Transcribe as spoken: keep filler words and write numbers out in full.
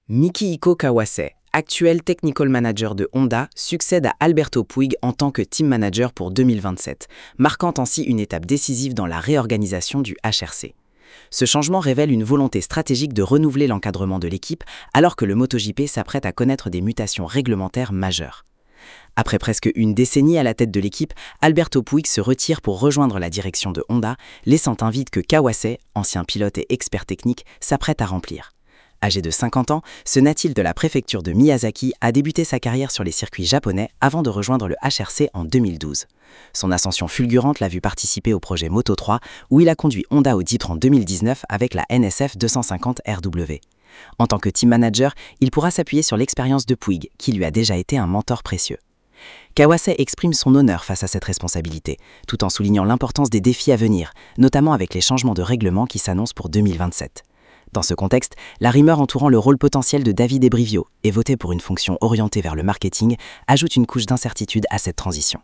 Mikihiko Kawase, actuel Technical Manager de Honda, succède à Alberto Puig en tant que Team Manager pour deux mille vingt-sept, marquant ainsi une étape décisive dans la réorganisation du H R C. Ce changement révèle une volonté stratégique de renouveler l'encadrement de l'équipe alors que le MotoGP s'apprête à connaître des mutations réglementaires majeures. Après presque une décennie à la tête de l'équipe, Alberto Puig se retire pour rejoindre la direction de Honda, laissant un vide que Kawase, ancien pilote et expert technique, s'apprête à remplir. Âgé de cinquante ans, ce natif de la préfecture de Miyazaki a débuté sa carrière sur les circuits japonais avant de rejoindre le H R C en deux mille douze. Son ascension fulgurante l'a vu participer au projet Moto trois, où il a conduit Honda au titre en deux mille dix-neuf avec la N S F deux cent cinquante R W. En tant que team manager, il pourra s'appuyer sur l'expérience de Puig, qui lui a déjà été un mentor précieux. Kawase exprime son honneur face à cette responsabilité, tout en soulignant l'importance des défis à venir, notamment avec les changements de règlement qui s'annoncent pour deux mille vingt-sept. Dans ce contexte, la rumeur entourant le rôle potentiel de David Ebrivio et voté pour une fonction orientée vers le marketing ajoute une couche d'incertitude à cette transition.